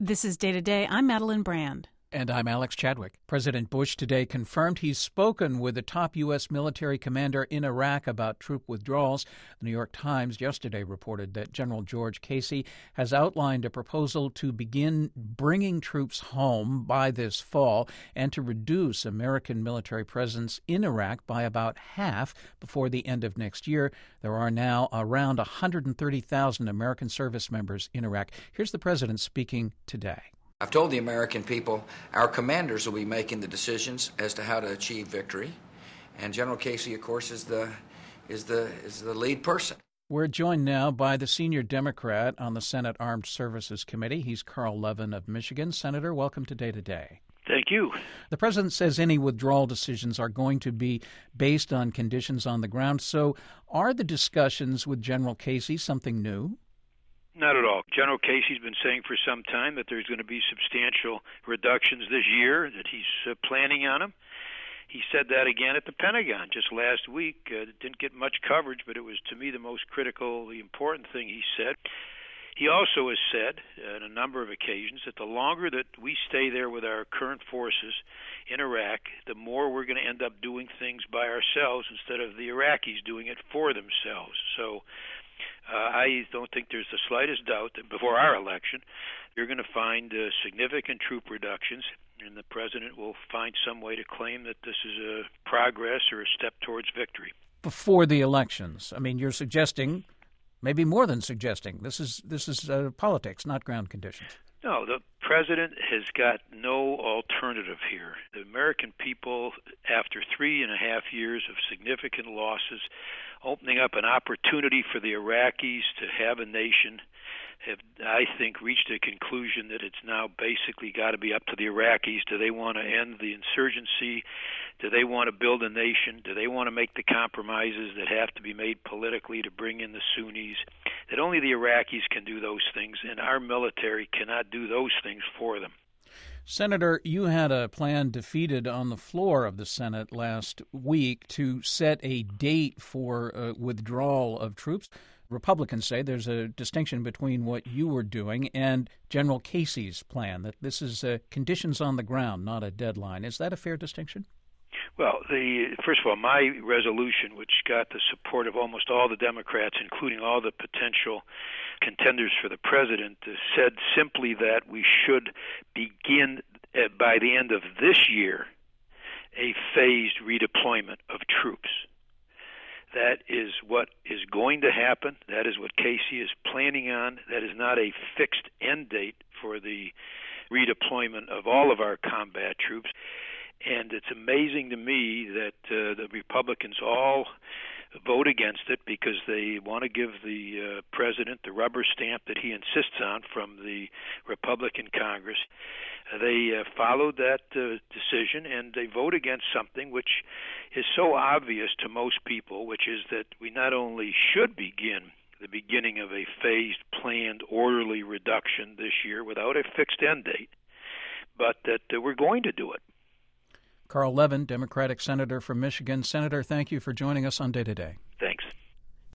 This is Day to Day. I'm Madeline Brand. And I'm Alex Chadwick. President Bush today confirmed he's spoken with the top U.S. military commander in Iraq about troop withdrawals. The New York Times yesterday reported that General George Casey has outlined a proposal to begin bringing troops home by this fall and to reduce American military presence in Iraq by about half before the end of next year. There are now around 130,000 American service members in Iraq. Here's the president speaking today. I've told the American people our commanders will be making the decisions as to how to achieve victory, and General Casey, of course, is the lead person. We're joined now by the senior Democrat on the Senate Armed Services Committee. He's Carl Levin of Michigan. Senator, welcome to Day to Day. Thank you. The president says any withdrawal decisions are going to be based on conditions on the ground. So are the discussions with General Casey something new? Not at all. General Casey's been saying for some time that there's going to be substantial reductions this year, that he's planning on them. He said that again at the Pentagon just last week. It didn't get much coverage, but it was, to me, the most critical, the important thing he said. He also has said on a number of occasions that the longer that we stay there with our current forces in Iraq, the more we're going to end up doing things by ourselves instead of the Iraqis doing it for themselves. So I don't think there's the slightest doubt that before our election, you're going to find significant troop reductions, and the president will find some way to claim that this is a progress or a step towards victory. Before the elections, I mean, you're suggesting, maybe more than suggesting, this is politics, not ground conditions. No, the president has got no alternative here. The American people, after 3.5 years of significant losses, opening up an opportunity for the Iraqis to have a nation, have, I think, reached a conclusion that it's now basically got to be up to the Iraqis. Do they want to end the insurgency? Do they want to build a nation? Do they want to make the compromises that have to be made politically to bring in the Sunnis? That only the Iraqis can do those things, and our military cannot do those things for them. Senator, you had a plan defeated on the floor of the Senate last week to set a date for withdrawal of troops. Republicans say there's a distinction between what you were doing and General Casey's plan, that this is conditions on the ground, not a deadline. Is that a fair distinction? Well, first of all, my resolution, which got the support of almost all the Democrats, including all the potential contenders for the president, said simply that we should begin by the end of this year a phased redeployment of troops. That is what is going to happen. That is what Casey is planning on. That is not a fixed end date for the redeployment of all of our combat troops. And it's amazing to me that the Republicans all vote against it because they want to give the president the rubber stamp that he insists on from the Republican Congress. They followed that decision, and they vote against something which is so obvious to most people, which is that we not only should begin the beginning of a phased, planned, orderly reduction this year without a fixed end date, but that we're going to do it. Carl Levin, Democratic Senator from Michigan. Senator, thank you for joining us on Day to Day.